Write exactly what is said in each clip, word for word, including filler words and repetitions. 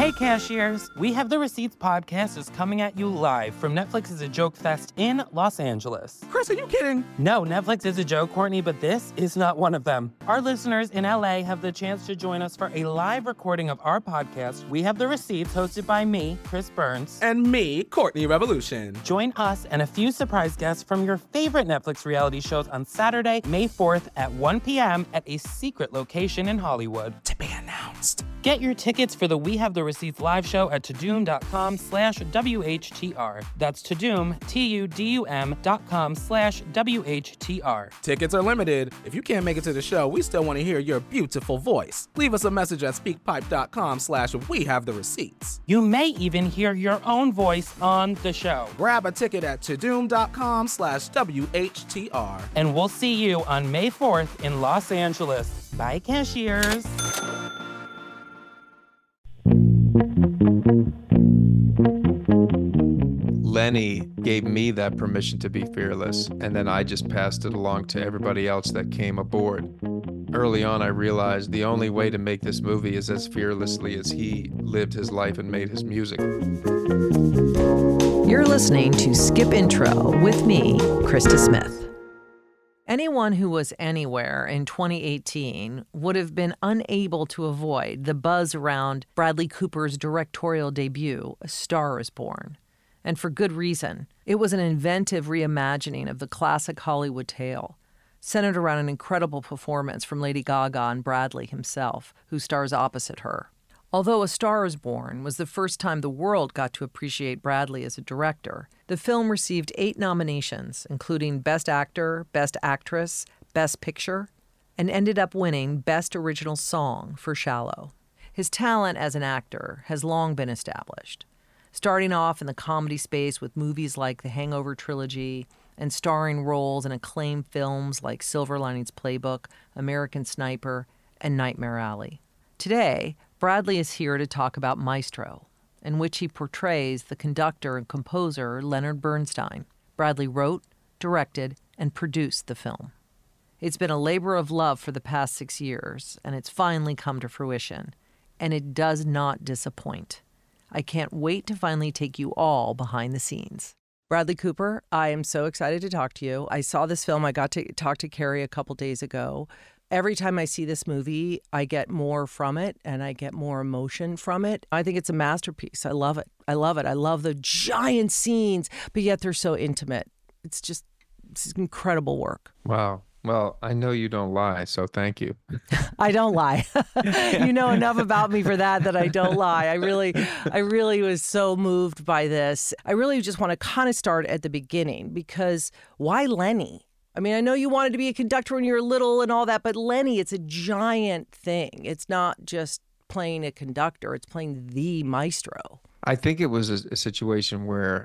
Hey cashiers, We Have the Receipts podcast is coming at you live from Netflix is a Joke Fest in Los Angeles. Chris, are you kidding? No, Netflix is a joke, Courtney, but this is not one of them. Our listeners in L A have the chance to join us for a live recording of our podcast, We Have the Receipts, hosted by me, Chris Burns. And me, Courtney Revolution. Join us and a few surprise guests from your favorite Netflix reality shows on Saturday, May fourth at one p.m. at a secret location in Hollywood. To be announced. Get your tickets for the We Have the Receipts live show at Tudum.com slash WHTR. That's Tudum, T U D U M dot com slash W H T R. Tickets are limited. If you can't make it to the show, we still want to hear your beautiful voice. Leave us a message at speakpipe.com slash We Have the Receipts. You may even hear your own voice on the show. Grab a ticket at Tudum.com slash WHTR. And we'll see you on May fourth in Los Angeles. Bye, cashiers. Lenny gave me that permission to be fearless, and then I just passed it along to everybody else that came aboard. Early on, I realized the only way to make this movie is as fearlessly as he lived his life and made his music. You're listening to Skip Intro with me, Krista Smith. Anyone who was anywhere in twenty eighteen would have been unable to avoid the buzz around Bradley Cooper's directorial debut, A Star is Born. And for good reason. It was an inventive reimagining of the classic Hollywood tale, centered around an incredible performance from Lady Gaga and Bradley himself, who stars opposite her. Although A Star is Born was the first time the world got to appreciate Bradley as a director, the film received eight nominations, including Best Actor, Best Actress, Best Picture, and ended up winning Best Original Song for Shallow. His talent as an actor has long been established, starting off in the comedy space with movies like The Hangover Trilogy and starring roles in acclaimed films like Silver Linings Playbook, American Sniper, and Nightmare Alley. Today, Bradley is here to talk about Maestro, in which he portrays the conductor and composer Leonard Bernstein. Bradley wrote, directed, and produced the film. It's been a labor of love for the past six years, and it's finally come to fruition. And it does not disappoint. I can't wait to finally take you all behind the scenes. Bradley Cooper, I am so excited to talk to you. I saw this film. I got to talk to Carrie a couple days ago. Every time I see this movie, I get more from it and I get more emotion from it. I think it's a masterpiece. I love it. I love it. I love the giant scenes, but yet they're so intimate. It's just it's incredible work. Wow. Well, I know you don't lie, so thank you. I don't lie. You know enough about me for that, that I don't lie. I really, I really was so moved by this. I really just want to kind of start at the beginning, because why Lenny? I mean, I know you wanted to be a conductor when you were little and all that, but Lenny, it's a giant thing. It's not just playing a conductor, it's playing the maestro. I think it was a, a situation where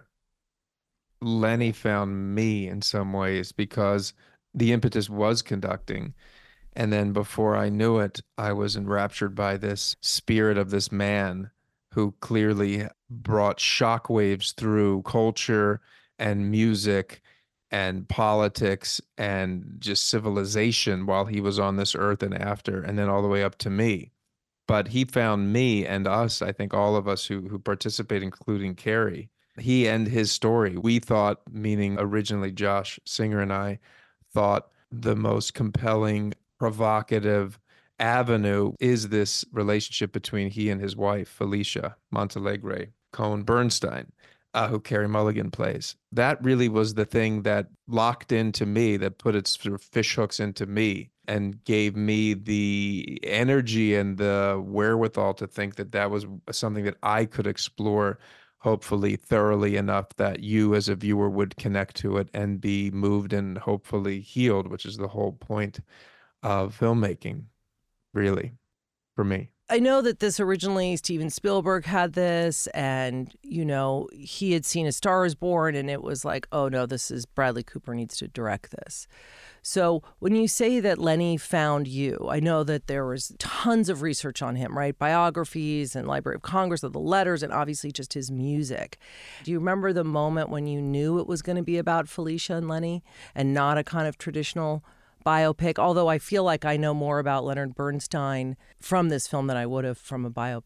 Lenny found me in some ways, because the impetus was conducting. And then before I knew it, I was enraptured by this spirit of this man who clearly brought shockwaves through culture and music and politics and just civilization while he was on this earth and after, and then all the way up to me. But he found me and us, I think all of us who, who participate, including Carrie. He and his story, we thought, meaning originally Josh Singer and I, thought the most compelling, provocative avenue is this relationship between he and his wife, Felicia Montalegre Cohen Bernstein, uh, who Carey Mulligan plays. That really was the thing that locked into me, that put its sort of fish hooks into me and gave me the energy and the wherewithal to think that that was something that I could explore, hopefully thoroughly enough that you as a viewer would connect to it and be moved and hopefully healed, which is the whole point of filmmaking, really, for me. I know that this originally, Steven Spielberg had this, and, you know, he had seen A Star is Born, and it was like, oh no, this is Bradley Cooper needs to direct this. So when you say that Lenny found you, I know that there was tons of research on him, right? Biographies and Library of Congress of the letters, and obviously just his music. Do you remember the moment when you knew it was going to be about Felicia and Lenny and not a kind of traditional biopic? Although I feel like I know more about Leonard Bernstein from this film than I would have from a biopic.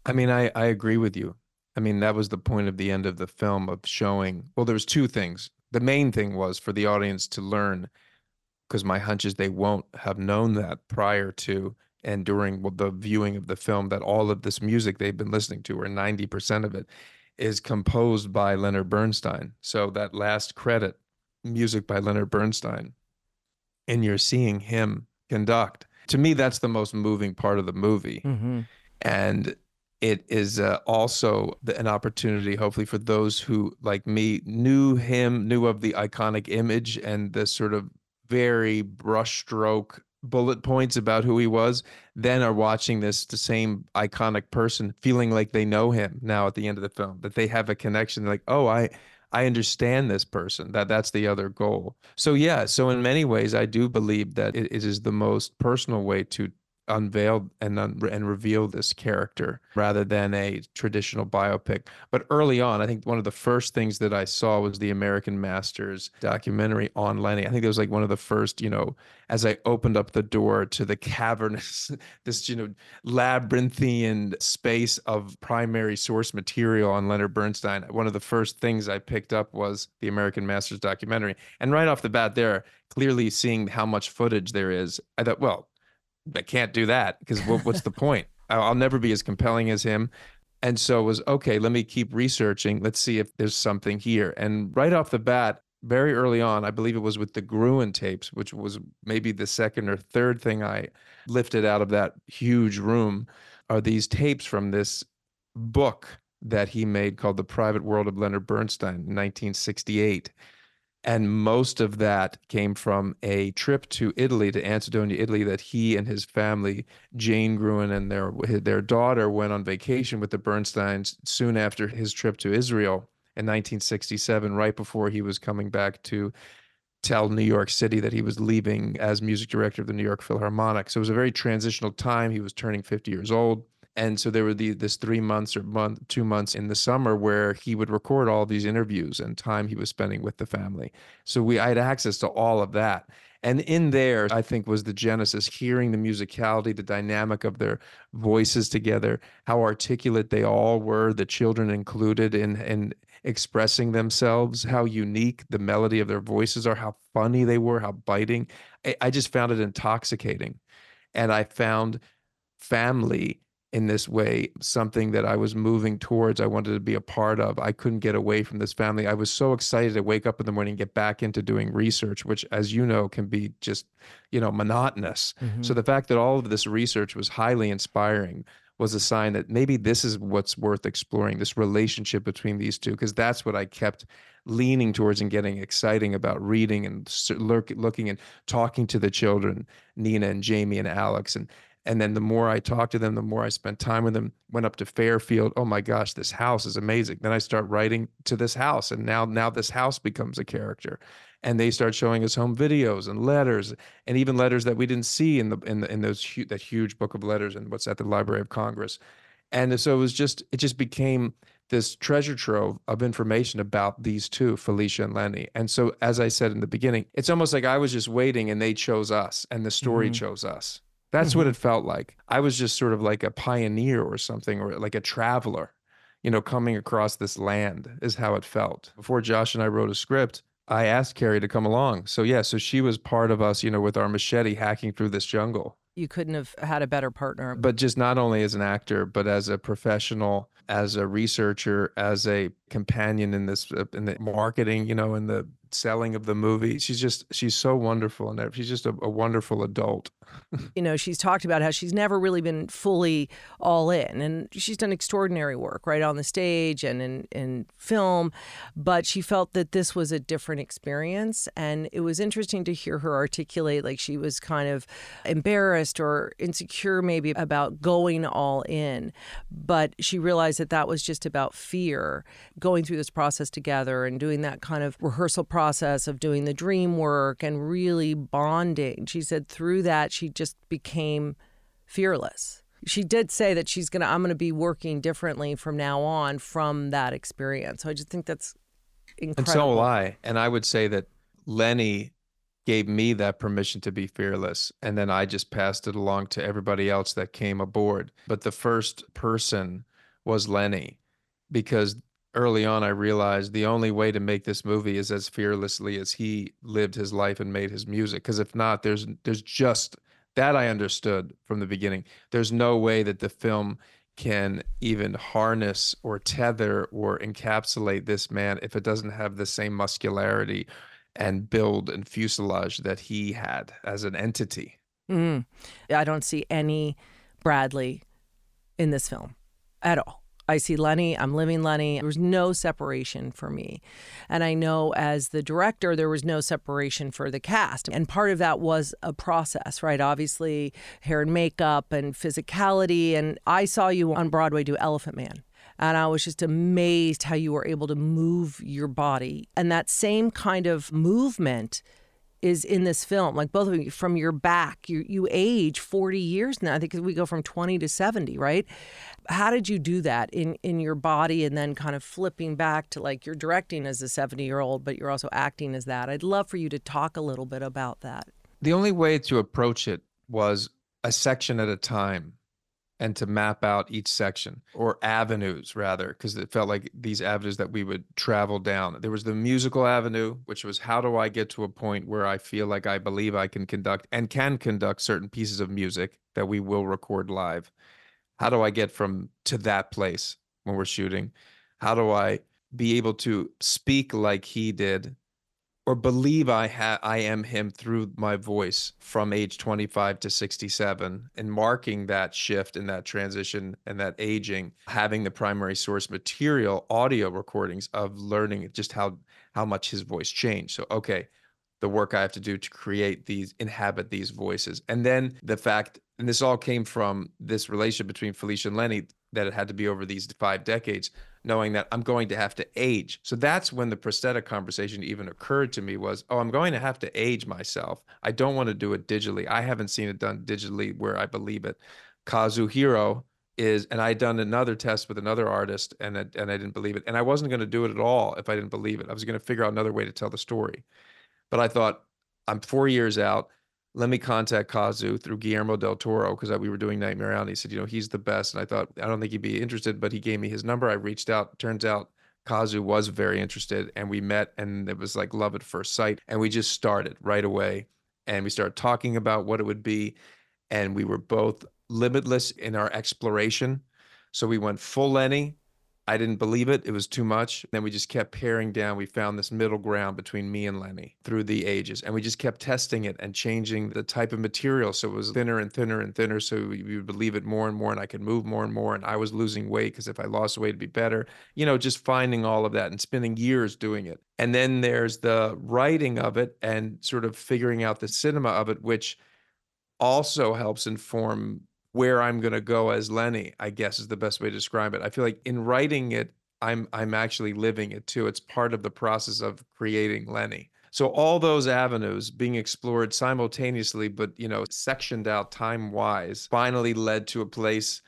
I mean, I, I agree with you. I mean, that was the point of the end of the film of showing, well, there was two things. The main thing was for the audience to learn, because my hunch is they won't have known that prior to and during the viewing of the film, that all of this music they've been listening to, or ninety percent of it, is composed by Leonard Bernstein. So that last credit, music by Leonard Bernstein, and you're seeing him conduct. To me, that's the most moving part of the movie. Mm-hmm. And it is uh, also the, an opportunity, hopefully, for those who, like me, knew him, knew of the iconic image and the sort of very brushstroke bullet points about who he was, then are watching this, the same iconic person, feeling like they know him now at the end of the film, that they have a connection. Like, oh, I, I understand this person. That that's the other goal. So yeah, so in many ways, I do believe that it, it is the most personal way to unveil and un- and reveal this character rather than a traditional biopic. But early on, I think one of the first things that I saw was the American Masters documentary on Lenny. I think it was like one of the first, you know, as I opened up the door to the cavernous, this, you know, labyrinthian space of primary source material on Leonard Bernstein, one of the first things I picked up was the American Masters documentary. And right off the bat there, clearly seeing how much footage there is, I thought, well, I can't do that because what, what's the point? I'll, I'll never be as compelling as him. And so it was, okay, let me keep researching. Let's see if there's something here. And right off the bat, very early on, I believe it was with the Gruen tapes, which was maybe the second or third thing I lifted out of that huge room, are these tapes from this book that he made called The Private World of Leonard Bernstein in nineteen sixty-eight. And most of that came from a trip to Italy, to Anhedonia, Italy, that he and his family, Jane Gruen and their their daughter, went on vacation with the Bernsteins soon after his trip to Israel in nineteen sixty-seven, right before he was coming back to tell New York City that he was leaving as music director of the New York Philharmonic. So it was a very transitional time. He was turning fifty years old. And so there were the, this three months or month, two months in the summer where he would record all these interviews and time he was spending with the family. So we I had access to all of that. And in there, I think, was the genesis, hearing the musicality, the dynamic of their voices together, how articulate they all were, the children included in, in expressing themselves, how unique the melody of their voices are, how funny they were, how biting. I, I just found it intoxicating. And I found family in this way something that I was moving towards, I wanted to be a part of. I couldn't get away from this family. I was so excited to wake up in the morning and get back into doing research, which, as you know, can be just, you know, monotonous. Mm-hmm. So the fact that all of this research was highly inspiring was a sign that maybe this is what's worth exploring, this relationship between these two, because that's what I kept leaning towards and getting exciting about reading and look, looking and talking to the children, Nina and Jamie and Alex. And And then the more I talked to them, the more I spent time with them, went up to Fairfield. Oh my gosh, this house is amazing. Then I start writing to this house, and now, now this house becomes a character. And they start showing us home videos and letters, and even letters that we didn't see in the in the in those hu- that huge book of letters and what's at the Library of Congress. And so it was just it just became this treasure trove of information about these two, Felicia and Lenny. And so, as I said in the beginning, it's almost like I was just waiting, and they chose us, and the story mm-hmm. chose us. That's mm-hmm. what it felt like. I was just sort of like a pioneer or something, or like a traveler, you know, coming across this land is how it felt. Before Josh and I wrote a script, I asked Carrie to come along. So yeah, so she was part of us, you know, with our machete hacking through this jungle. You couldn't have had a better partner. But just not only as an actor, but as a professional, as a researcher, as a companion in this, in the marketing, you know, in the selling of the movie. She's just, she's so wonderful. And she's just a, a wonderful adult. You know, she's talked about how she's never really been fully all in, and she's done extraordinary work right on the stage and in, in film, but she felt that this was a different experience. And it was interesting to hear her articulate, like she was kind of embarrassed or insecure maybe about going all in, but she realized that that was just about fear, going through this process together and doing that kind of rehearsal process of doing the dream work and really bonding. She said through that, she just became fearless. She did say that she's going to, I'm going to be working differently from now on from that experience. So I just think that's incredible. And so will I. And I would say that Lenny gave me that permission to be fearless. And then I just passed it along to everybody else that came aboard. But the first person was Lenny, because early on I realized the only way to make this movie is as fearlessly as he lived his life and made his music. Because if not, there's there's just that I understood from the beginning. There's no way that the film can even harness or tether or encapsulate this man if it doesn't have the same muscularity and build and fuselage that he had as an entity. Mm. I don't see any Bradley in this film at all. I see Lenny, I'm living Lenny. There was no separation for me. And I know as the director, there was no separation for the cast. And part of that was a process, right? Obviously, hair and makeup and physicality. And I saw you on Broadway do Elephant Man. And I was just amazed how you were able to move your body. And that same kind of movement is in this film. Like both of you, from your back, you you age forty years now. I think we go from twenty to seventy, right? How did you do that in, in your body and then kind of flipping back to like you're directing as a seventy-year-old, but you're also acting as that? I'd love for you to talk a little bit about that. The only way to approach it was a section at a time and to map out each section, or avenues rather, because it felt like these avenues that we would travel down. There was the musical avenue, which was how do I get to a point where I feel like I believe I can conduct and can conduct certain pieces of music that we will record live. How do I get from to that place when we're shooting? How do I be able to speak like he did, or believe I ha- I am him through my voice from age twenty-five to sixty-seven, and marking that shift and that transition and that aging, having the primary source material, audio recordings of learning just how, how much his voice changed. So, okay, the work I have to do to create these, inhabit these voices. And then the fact, and this all came from this relationship between Felicia and Lenny, that it had to be over these five decades, knowing that I'm going to have to age. So that's when the prosthetic conversation even occurred to me was, oh, I'm going to have to age myself. I don't want to do it digitally. I haven't seen it done digitally where I believe it. Kazuhiro is, and I'd done another test with another artist and, it, and I didn't believe it. And I wasn't going to do it at all if I didn't believe it. I was going to figure out another way to tell the story. But I thought, I'm four years out. Let me contact Kazu through Guillermo del Toro, because we were doing Nightmare Alley. He said, you know, he's the best. And I thought, I don't think he'd be interested, but he gave me his number. I reached out. Turns out Kazu was very interested, and we met, and it was like love at first sight. And we just started right away. And we started talking about what it would be. And we were both limitless in our exploration. So we went full Lenny. I didn't believe it. It was too much. Then we just kept paring down. We found this middle ground between me and Lenny through the ages. And we just kept testing it and changing the type of material. So it was thinner and thinner and thinner. So we would believe it more and more, and I could move more and more. And I was losing weight because if I lost weight, it'd be better. You know, just finding all of that and spending years doing it. And then there's the writing of it and sort of figuring out the cinema of it, which also helps inform where I'm going to go as Lenny, I guess is the best way to describe it. I feel like in writing it, I'm I'm actually living it too. It's part of the process of creating Lenny. So all those avenues being explored simultaneously, but, you know, sectioned out time-wise, finally led to a place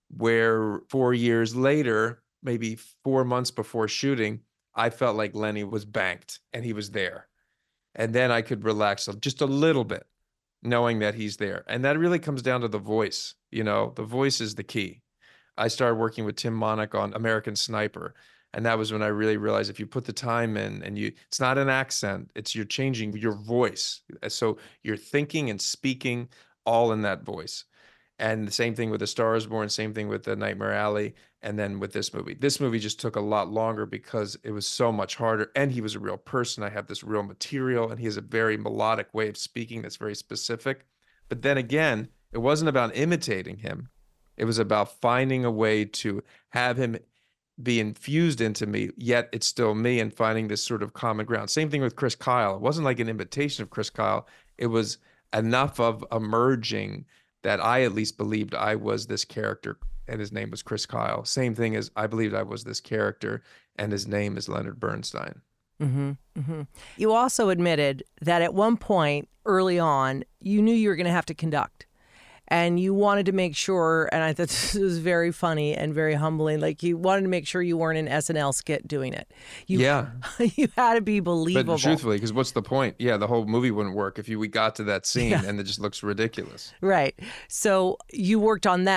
where four years later, maybe four months before shooting, I felt like Lenny was banked and he was there. And then I could relax just a little bit, knowing that he's there. And that really comes down to the voice. You know, the voice is the key. I started working with Tim Monick on American Sniper. And that was when I really realized if you put the time in and you, it's not an accent, it's you're changing your voice. So you're thinking and speaking all in that voice. And the same thing with The Star Is Born, same thing with The Nightmare Alley, and then with this movie. This movie just took a lot longer because it was so much harder, and he was a real person. I have this real material, and he has a very melodic way of speaking that's very specific. But then again, it wasn't about imitating him. It was about finding a way to have him be infused into me, yet it's still me, and finding this sort of common ground. Same thing with Chris Kyle. It wasn't like an imitation of Chris Kyle. It was enough of a merging that I at least believed I was this character, and his name was Chris Kyle. Same thing as I believed I was this character, and his name is Leonard Bernstein. Mm-hmm, mm-hmm. You also admitted that at one point early on, you knew you were going to have to conduct. And you wanted to make sure, and I thought this was very funny and very humbling, like you wanted to make sure you weren't an S N L skit doing it. You, yeah. You had to be believable. But truthfully, because what's the point? Yeah, the whole movie wouldn't work if you, we got to that scene yeah. and it just looks ridiculous. Right. So you worked on that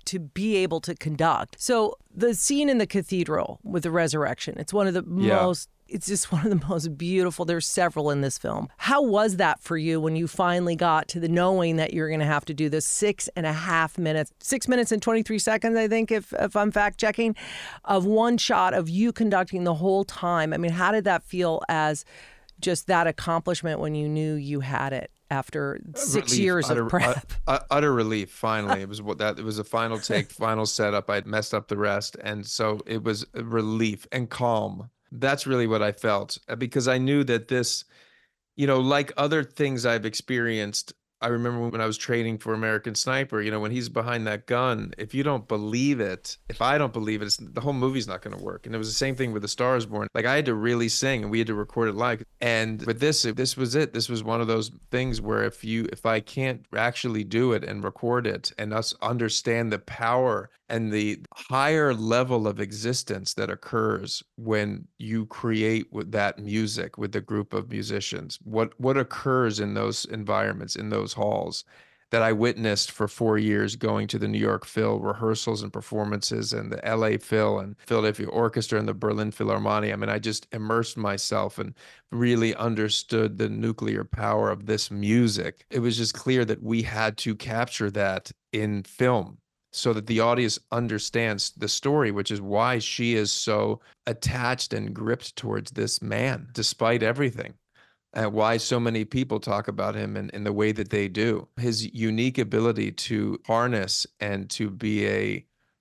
to be able to conduct. So the scene in the cathedral with the resurrection, it's one of the Yeah. most, it's just one of the most beautiful. There's several in this film. How was that for you when you finally got to the knowing that you're going to have to do this six and a half minutes, six minutes and twenty-three seconds, I think, if, if I'm fact checking, of one shot of you conducting the whole time? I mean, how did that feel as just that accomplishment when you knew you had it after six Relief, years utter, of prep? uh, utter relief. Finally, it was what that. It was a final take, final setup. I'd messed up the rest, and so it was a relief and calm. That's really what I felt, uh, because I knew that this, you know, like other things I've experienced. I remember when I was training for American Sniper, you know, when he's behind that gun, if you don't believe it, if I don't believe it, it's, the whole movie's not going to work. And it was the same thing with The Star Is Born. Like, I had to really sing, and we had to record it live. And with this, this was it. This was one of those things where if you, if I can't actually do it and record it and us understand the power and the higher level of existence that occurs when you create with that music with the group of musicians, what what occurs in those environments, in those halls that I witnessed for four years going to the New York Phil rehearsals and performances and the L A Phil and Philadelphia Orchestra and the Berlin Philharmonia. I mean, I just immersed myself and really understood the nuclear power of this music. It was just clear that we had to capture that in film, so that the audience understands the story, which is why she is so attached and gripped towards this man, despite everything, and why so many people talk about him in, in the way that they do. His unique ability to harness and to be a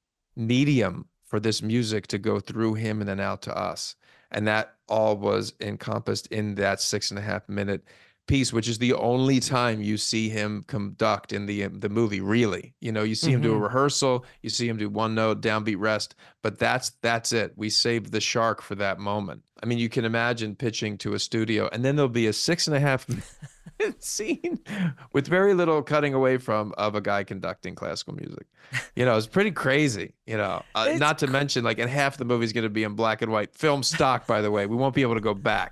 medium for this music to go through him and then out to us. And that all was encompassed in that six and a half minute piece, which is the only time you see him conduct in the the movie, really. You know, you see him do a rehearsal, you see him do one note, downbeat rest, but that's that's it. We saved the shark for that moment. I mean, you can imagine pitching to a studio, and then there'll be a six and a half minute scene with very little cutting away from of a guy conducting classical music. You know, it's pretty crazy, you know, uh, not to mention, like, and half the movie's going to be in black and white. Film stock, by the way. We won't be able to go back.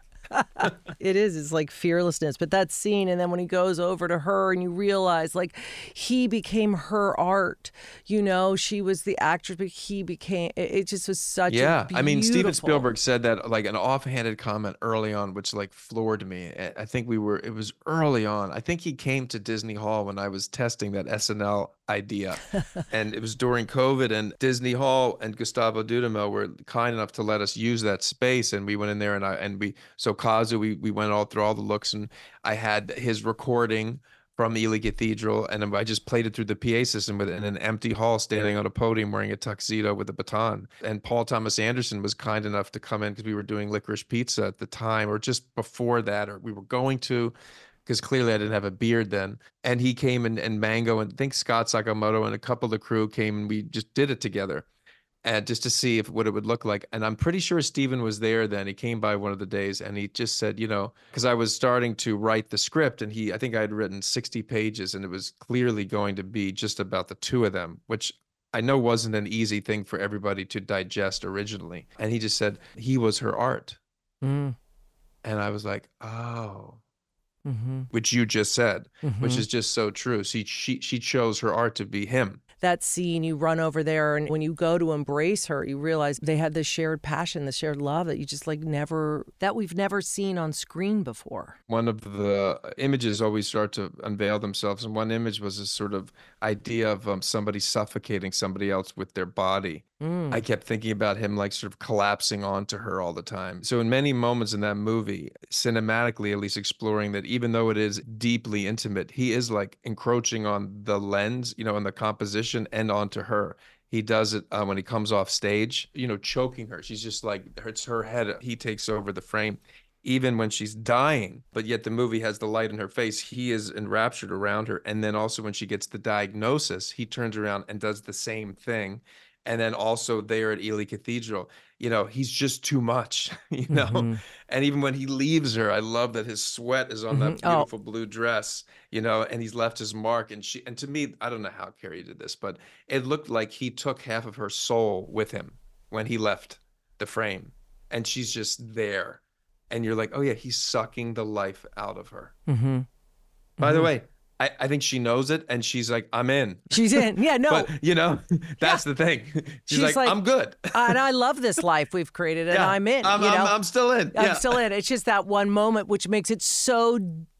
It is. It's like fearlessness. But that scene, and then when he goes over to her and you realize, like, he became her art. You know, she was the actress, but he became, it, it just was such yeah. a beautiful... I mean, Steven Spielberg said that, like, an offhanded comment early on, which, like, floored me. I think we were, it was early on. I think he came to Disney Hall when I was testing that S N L idea. And it was during COVID, and Disney Hall and Gustavo Dudamel were kind enough to let us use that space. And we went in there, and I, and we, so Kazu, we, we went all through all the looks, and I had his recording from Ely Cathedral, and I just played it through the P A system with in an empty hall, standing on a podium wearing a tuxedo with a baton. And Paul Thomas Anderson was kind enough to come in, because we were doing Licorice Pizza at the time, or just before that, or we were going to, because clearly I didn't have a beard then. And he came, and, and Mango, and I think Scott Sakamoto and a couple of the crew came, and we just did it together. And just to see if what it would look like. And I'm pretty sure Steven was there then. He came by one of the days, and he just said, you know, because I was starting to write the script, and he, I think I had written sixty pages, and it was clearly going to be just about the two of them, which I know wasn't an easy thing for everybody to digest originally. And he just said he was her art. Mm. And I was like, oh, Mm-hmm. which you just said, Mm-hmm. which is just so true. See, she, she chose her art to be him. That scene, you run over there, and when you go to embrace her, you realize they had this shared passion, this shared love that you just like never, that we've never seen on screen before. One of the images always start to unveil themselves. And one image was this sort of idea of um, somebody suffocating somebody else with their body. Mm. I kept thinking about him like sort of collapsing onto her all the time. So in many moments in that movie, cinematically at least, exploring that even though it is deeply intimate, he is like encroaching on the lens, you know, and the composition, and onto her. He does it uh, when he comes off stage, you know, choking her. She's just like, it's her head. He takes over the frame. Even when she's dying, but yet the movie has the light in her face, he is enraptured around her. And then also when she gets the diagnosis, he turns around and does the same thing. And then also there at Ely Cathedral, you know, he's just too much, you know? Mm-hmm. And even when he leaves her, I love that his sweat is on Mm-hmm. that beautiful oh. blue dress, you know, and he's left his mark. And she, and to me, I don't know how Carrie did this, but it looked like he took half of her soul with him when he left the frame. And she's just there. And you're like, oh yeah, he's sucking the life out of her. Mm-hmm. By mm-hmm. the way, I, I think she knows it, and she's like, I'm in. She's in. Yeah, no. But, you know, that's the thing. She's, She's like, like, I'm good. And I love this life we've created, and Yeah, I'm in. I'm, you know? I'm, I'm still in. I'm Yeah. still in. It's just that one moment which makes it so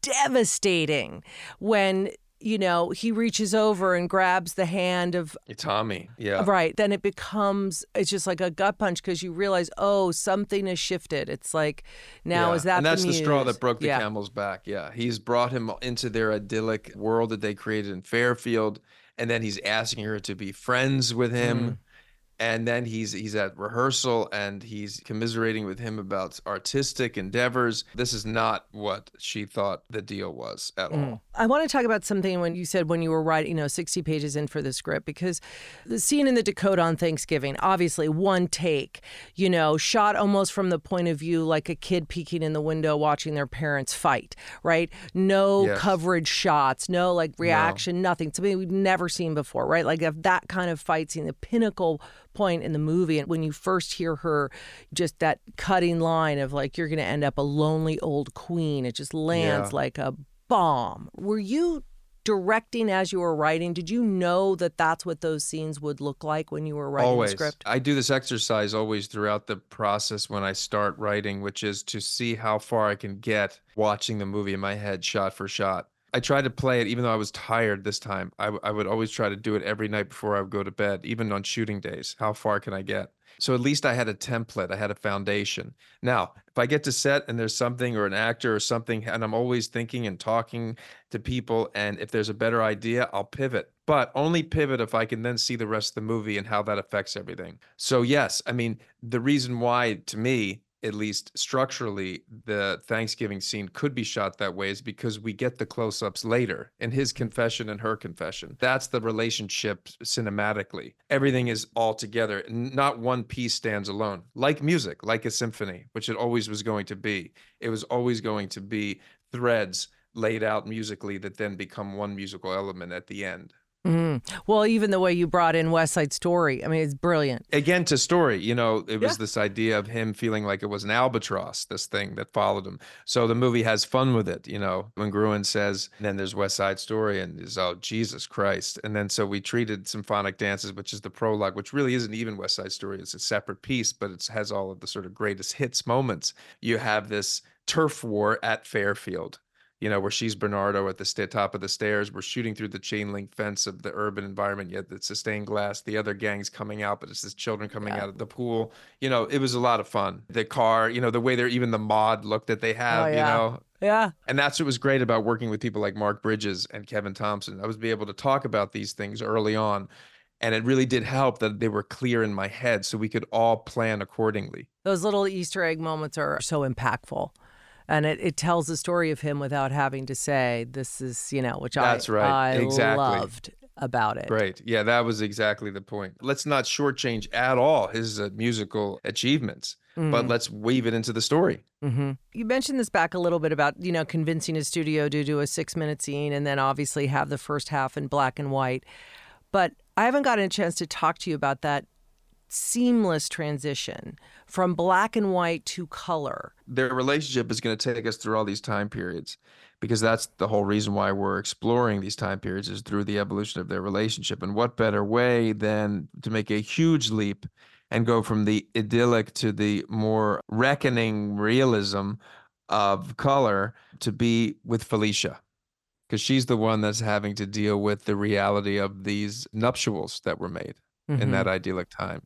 devastating when, you know, he reaches over and grabs the hand of Tommy. Yeah. Right. Then it becomes, it's just like a gut punch because you realize, oh, something has shifted. It's like, now Yeah. is that and that's the, the, straw muse? that broke the yeah. camel's back. Yeah, he's brought him into their idyllic world that they created in Fairfield, and then he's asking her to be friends with him. Mm. And then he's he's at rehearsal and he's commiserating with him about artistic endeavors. This is not what she thought the deal was at Mm. all. I want to talk about something when you said when you were writing, you know, sixty pages in for the script, because the scene in the Dakota on Thanksgiving, obviously one take, you know, shot almost from the point of view like a kid peeking in the window watching their parents fight, right? No Yes. coverage shots, no like reaction, nothing. Something we've never seen before, right? Like if that kind of fight scene, the pinnacle point in the movie, and when you first hear her, just that cutting line of like, you're going to end up a lonely old queen, it just lands Yeah. like a bomb. Were you directing as you were writing? Did you know that that's what those scenes would look like when you were writing Always. the script? I do this exercise always throughout the process when I start writing, which is to see how far I can get watching the movie in my head shot for shot. I tried to play it even though I was tired this time. I, w- I would always try to do it every night before I would go to bed, even on shooting days. How far can I get? So at least I had a template. I had a foundation. Now, if I get to set and there's something or an actor or something, and I'm always thinking and talking to people, and if there's a better idea, I'll pivot. But only pivot if I can then see the rest of the movie and how that affects everything. So yes, I mean, the reason why, to me, at least structurally, the Thanksgiving scene could be shot that way is because we get the close-ups later in his confession and her confession. That's the relationship cinematically. Everything is all together. N- Not one piece stands alone. Like music, like a symphony, which it always was going to be. It was always going to be threads laid out musically that then become one musical element at the end. Mm. Well, even the way you brought in West Side Story, I mean, it's brilliant. Again, to story, you know, it was Yeah. this idea of him feeling like it was an albatross, this thing that followed him. So the movie has fun with it, you know. When Gruen says, and then there's West Side Story, and is oh, Jesus Christ. And then so we treated Symphonic Dances, which is the prologue, which really isn't even West Side Story. It's a separate piece, but it has all of the sort of greatest hits moments. You have this turf war at Fairfield, you know, where she's Bernardo at the sta- top of the stairs. We're shooting through the chain link fence of the urban environment, yet it's a stained glass. The other gang's coming out, but it's just children coming Yeah. out of the pool. You know, it was a lot of fun. The car, you know, the way they're even the mod look that they have, Oh, yeah. you know. Yeah. And that's what was great about working with people like Mark Bridges and Kevin Thompson. I was be able to talk about these things early on. And it really did help that they were clear in my head so we could all plan accordingly. Those little Easter egg moments are so impactful. And it, it tells the story of him without having to say, this is, you know, which That's I, right. I Exactly. loved about it. Right. Yeah, that was exactly the point. Let's not shortchange at all his uh, musical achievements, but let's weave it into the story. Mm-hmm. You mentioned this back a little bit about, you know, convincing his studio to do a six minute scene and then obviously have the first half in black and white. But I haven't gotten a chance to talk to you about that seamless transition from black and white to color. Their relationship is going to take us through all these time periods because that's the whole reason why we're exploring these time periods is through the evolution of their relationship. And what better way than to make a huge leap and go from the idyllic to the more reckoning realism of color to be with Felicia, because she's the one that's having to deal with the reality of these nuptials that were made Mm-hmm. in that idyllic time.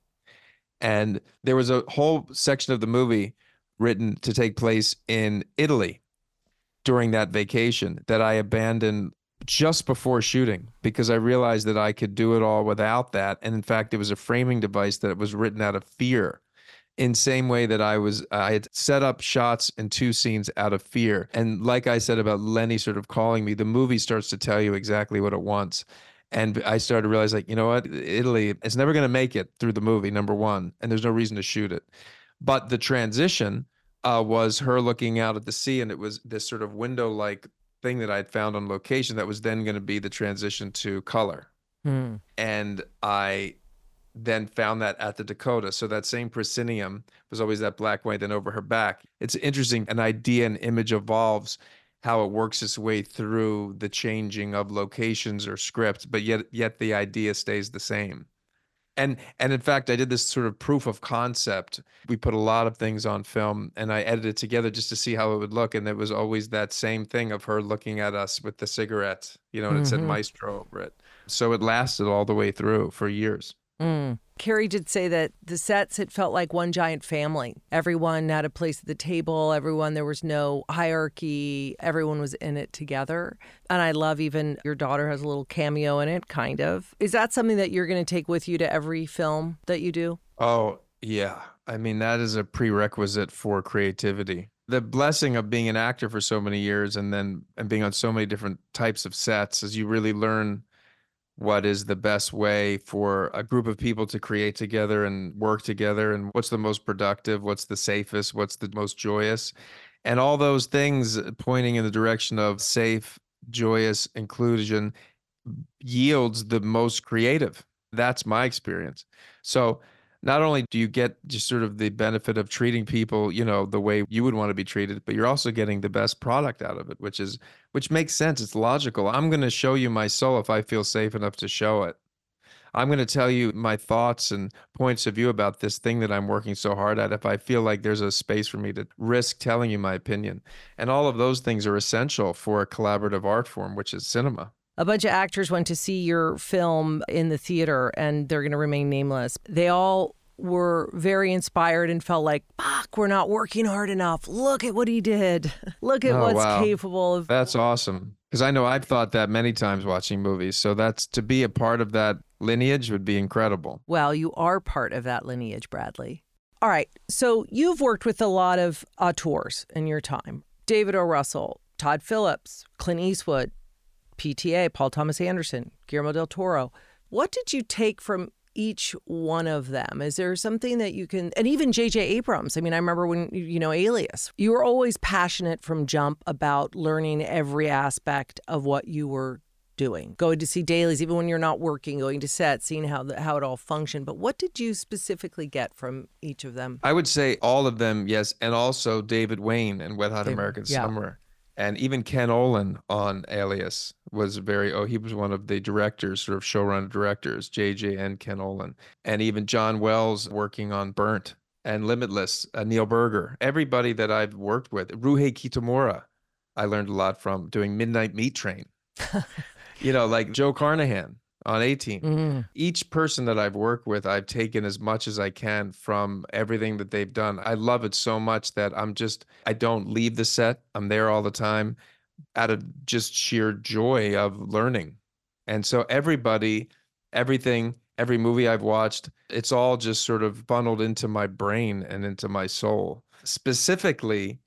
And there was a whole section of the movie written to take place in Italy during that vacation that I abandoned just before shooting because I realized that I could do it all without that. And in fact, it was a framing device that was written out of fear. In same way that I was, I had set up shots in two scenes out of fear. And like I said about Lenny sort of calling me, the movie starts to tell you exactly what it wants. And I started to realize, like, you know what, Italy, it's never going to make it through the movie, number one, and there's no reason to shoot it. But the transition uh, was her looking out at the sea, and it was this sort of window-like thing that I'd found on location that was then going to be the transition to color. Hmm. And I then found that at the Dakota. So that same proscenium was always that black white, then over her back. It's interesting, an idea, an image evolves. how it works its way through the changing of locations or scripts, but yet yet the idea stays the same. And and in fact, I did this sort of proof of concept. We put a lot of things on film and I edited it together just to see how it would look. And it was always that same thing of her looking at us with the cigarette, you know, and it said Mm-hmm. Maestro over it. So it lasted all the way through for years. Mm. Carrie did say that the sets, it felt like one giant family. Everyone had a place at the table. Everyone, there was no hierarchy. Everyone was in it together. And I love even your daughter has a little cameo in it, kind of. Is that something that you're going to take with you to every film that you do? Oh, yeah. I mean, that is a prerequisite for creativity. The blessing of being an actor for so many years and then and being on so many different types of sets is you really learn what is the best way for a group of people to create together and work together, and what's the most productive, what's the safest, what's the most joyous. And all those things pointing in the direction of safe, joyous inclusion yields the most creative. That's my experience. So not only do you get just sort of the benefit of treating people, you know, the way you would want to be treated, but you're also getting the best product out of it, which is, which makes sense. It's logical. I'm going to show you my soul if I feel safe enough to show it. I'm going to tell you my thoughts and points of view about this thing that I'm working so hard at if I feel like there's a space for me to risk telling you my opinion. And all of those things are essential for a collaborative art form, which is cinema. A bunch of actors went to see your film in the theater, and they're going to remain nameless. They all were very inspired and felt like, fuck, we're not working hard enough. Look at what he did. Look at Oh, what's wow. capable of. That's awesome. Because I know I've thought that many times watching movies. So that's to be a part of that lineage would be incredible. Well, you are part of that lineage, Bradley. All right. So you've worked with a lot of auteurs in your time. David O. Russell, Todd Phillips, Clint Eastwood, P T A, Paul Thomas Anderson, Guillermo del Toro. What did you take from each one of them? Is there something that you can, and even J J Abrams, I mean, I remember when, you know, Alias, you were always passionate from jump about learning every aspect of what you were doing, going to see dailies, even when you're not working, going to set, seeing how the, how it all functioned. But what did you specifically get from each of them? I would say all of them, yes. And also David Wayne and Wet Hot David, American yeah. Summer. And even Ken Olin on Alias was very, oh, he was one of the directors, sort of showrunner directors, J J and Ken Olin. And even John Wells working on Burnt and Limitless, uh, Neil Berger, everybody that I've worked with. Ruhei Kitamura, I learned a lot from doing Midnight Meat Train. You know, like Joe Carnahan on eighteen. Mm. Each person that I've worked with, I've taken as much as I can from everything that they've done. I love it so much that I'm just, I don't leave the set. I'm there all the time out of just sheer joy of learning. And so everybody, everything, every movie I've watched, it's all just sort of funneled into my brain and into my soul. Specifically,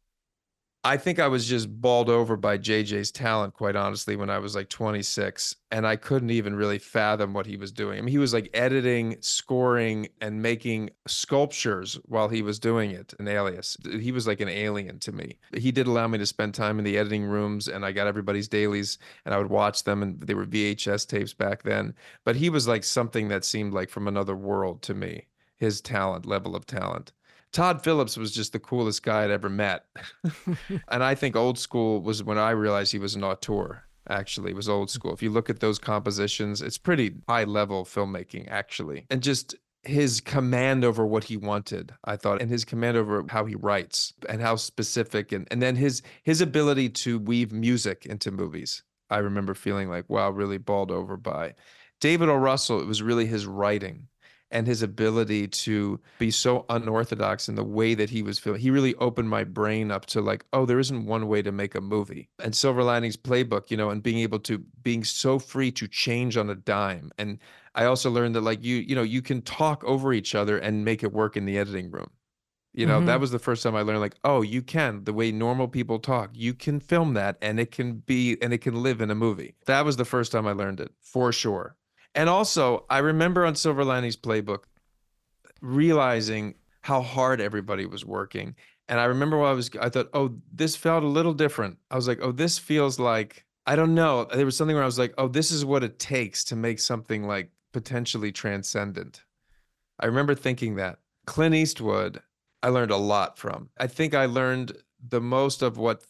I think I was just bowled over by J J's talent, quite honestly, when I was like twenty-six, and I couldn't even really fathom what he was doing. I mean, he was like editing, scoring, and making sculptures while he was doing it in Alias. He was like an alien to me. He did allow me to spend time in the editing rooms, and I got everybody's dailies, and I would watch them, and they were V H S tapes back then. But he was like something that seemed like from another world to me, his talent, level of talent. Todd Phillips was just the coolest guy I'd ever met. And I think Old School was when I realized he was an auteur, actually. It was Old School. If you look at those compositions, it's pretty high-level filmmaking, actually. And just his command over what he wanted, I thought, and his command over how he writes and how specific, and, and then his his ability to weave music into movies. I remember feeling like, wow, really bowled over by. David O. Russell, it was really his writing and his ability to be so unorthodox in the way that he was feeling. He really opened my brain up to like, oh, there isn't one way to make a movie. And Silver Linings Playbook, you know, and being able to, being so free to change on a dime. And I also learned that like you, you know, you can talk over each other and make it work in the editing room. You know, mm-hmm. That was the first time I learned like, oh, you can, the way normal people talk, you can film that and it can be, and it can live in a movie. That was the first time I learned it, for sure. And also, I remember on Silver Linings Playbook realizing how hard everybody was working. And I remember when I was, I thought, oh, this felt a little different. I was like, oh, this feels like, I don't know. There was something where I was like, oh, this is what it takes to make something like potentially transcendent. I remember thinking that. Clint Eastwood, I learned a lot from. I think I learned the most of what felt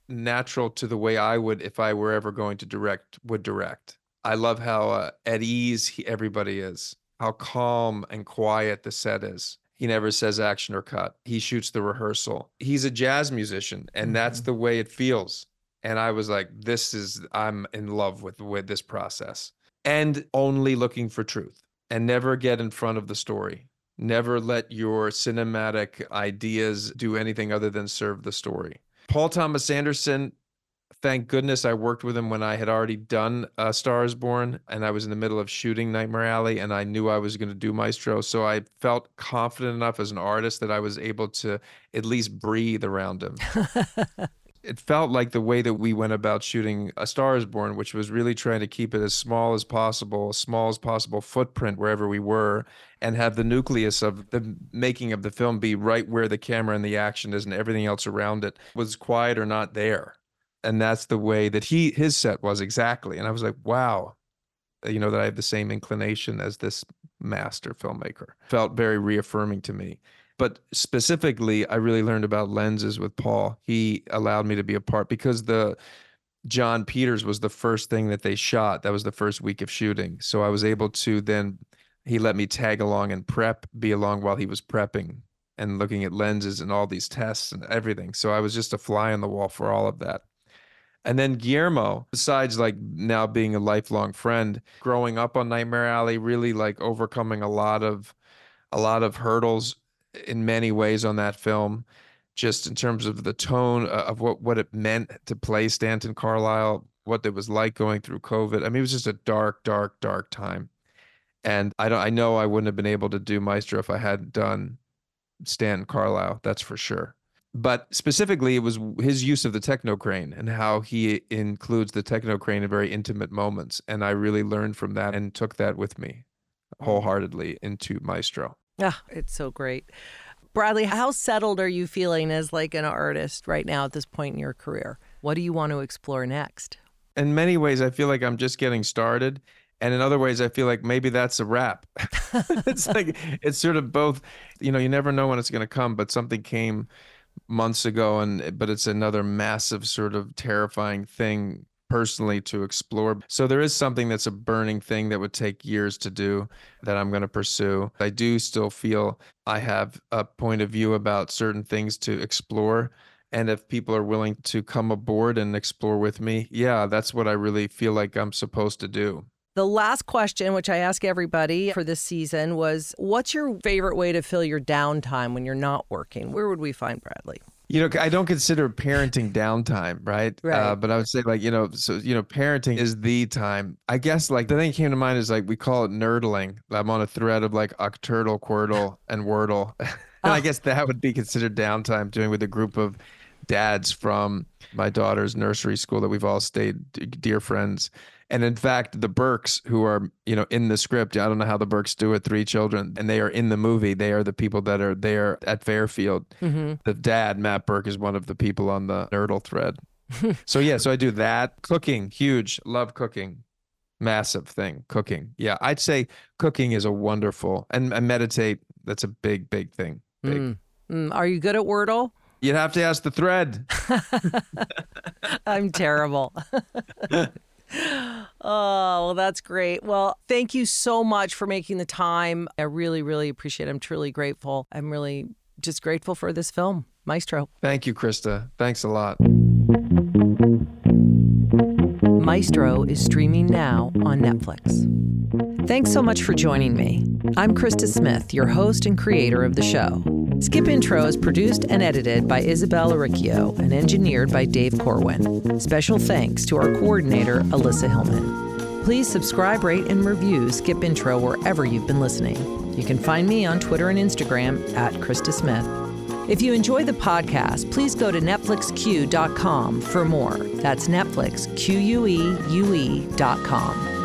natural to the way I would, if I were ever going to direct, would direct. I love how uh, at ease he, everybody is, how calm and quiet the set is. He never says action or cut. He shoots the rehearsal. He's a jazz musician, and mm-hmm. that's the way it feels. And I was like, this is, I'm in love with, with this process. And only looking for truth, and never get in front of the story. Never let your cinematic ideas do anything other than serve the story. Paul Thomas Anderson, thank goodness I worked with him when I had already done uh, Star is Born, and I was in the middle of shooting Nightmare Alley, and I knew I was going to do Maestro. So I felt confident enough as an artist that I was able to at least breathe around him. It felt like the way that we went about shooting A Star is Born, which was really trying to keep it as small as possible, as small as possible footprint wherever we were, and have the nucleus of the making of the film be right where the camera and the action is, and everything else around it was quiet or not there. And that's the way that he his set was exactly. And I was like, wow, you know, that I have the same inclination as this master filmmaker. Felt very reaffirming to me. But specifically, I really learned about lenses with Paul. He allowed me to be a part because the John Peters was the first thing that they shot. That was the first week of shooting. So I was able to then, he let me tag along and prep, be along while he was prepping and looking at lenses and all these tests and everything. So I was just a fly on the wall for all of that. And then Guillermo, besides like now being a lifelong friend, growing up on Nightmare Alley, really like overcoming a lot of, a lot of hurdles in many ways on that film, just in terms of the tone of what, what it meant to play Stanton Carlisle, what it was like going through COVID. I mean, it was just a dark, dark, dark time. And I don't, I know I wouldn't have been able to do Maestro if I hadn't done Stanton Carlisle, that's for sure. But specifically, it was his use of the techno crane and how he includes the techno crane in very intimate moments. And I really learned from that and took that with me wholeheartedly into Maestro. Ah, it's so great. Bradley, how settled are you feeling as like an artist right now at this point in your career? What do you want to explore next? In many ways, I feel like I'm just getting started. And in other ways, I feel like maybe that's a wrap. It's like, it's sort of both, you know, you never know when it's going to come, but something came months ago, and but it's another massive sort of terrifying thing personally to explore. So there is something that's a burning thing that would take years to do that I'm going to pursue. I do still feel I have a point of view about certain things to explore. And if people are willing to come aboard and explore with me, yeah, that's what I really feel like I'm supposed to do. The last question, which I ask everybody for this season, was what's your favorite way to fill your downtime when you're not working? Where would we find Bradley? You know, I don't consider parenting downtime, right? Right. Uh, but I would say, like, you know, so, you know, parenting is the time. I guess, like, the thing that came to mind is, like, we call it nerdling. I'm on a thread of, like, Octurtle, Quirtle, and Wordle. and oh. I guess that would be considered downtime, doing with a group of dads from my daughter's nursery school that we've all stayed dear friends. And in fact, the Burks, who are, you know, in the script, I don't know how the Burks do it, three children, and they are in the movie. They are the people that are there at Fairfield. Mm-hmm. The dad, Matt Burke, is one of the people on the Nerdle thread. So, yeah, so I do that. Cooking, huge. Love cooking. Massive thing, cooking. Yeah, I'd say cooking is a wonderful, and, and meditate, that's a big, big thing. Big. Mm. Mm. Are you good at Wordle? You'd have to ask the thread. I'm terrible. Oh, well, that's great. Well, thank you so much for making the time. I really, really appreciate it. I'm truly grateful. I'm really just grateful for this film, Maestro. Thank you, Krista. Thanks a lot. Maestro is streaming now on Netflix. Thanks so much for joining me. I'm Krista Smith, your host and creator of the show. Skip Intro is produced and edited by Isabel Aricchio and engineered by Dave Corwin. Special thanks to our coordinator, Alyssa Hillman. Please subscribe, rate, and review Skip Intro wherever you've been listening. You can find me on Twitter and Instagram at Krista Smith. If you enjoy the podcast, please go to netflix q dot com for more. That's Netflix, Q U E U E dot com.